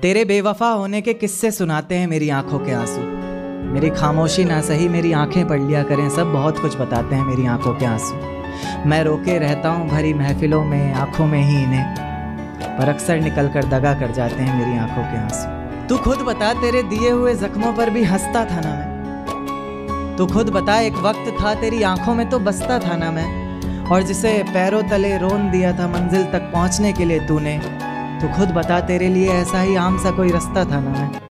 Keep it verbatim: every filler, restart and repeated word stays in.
तेरे बेवफा होने के किस्से सुनाते हैं मेरी आंखों के आंसू। मेरी खामोशी ना सही मेरी आंखें पढ़ लिया करें, सब बहुत कुछ बताते हैं मेरी आंखों के आंसू। मैं रोके रहता हूँ भरी महफिलों में आंखों में ही इन्हें, पर अक्सर निकल कर दगा कर जाते हैं मेरी आंखों के आंसू। तू खुद बता, तेरे दिए हुए जख्मों पर भी हंसता था ना मैं। तू खुद बता, एक वक्त था तेरी आंखों में तो बसता था ना मैं। और जिसे पैरों तले रोन दिया था मंजिल तक पहुंचने के लिए तूने, तो खुद बता, तेरे लिए ऐसा ही आम सा कोई रास्ता था ना मैं।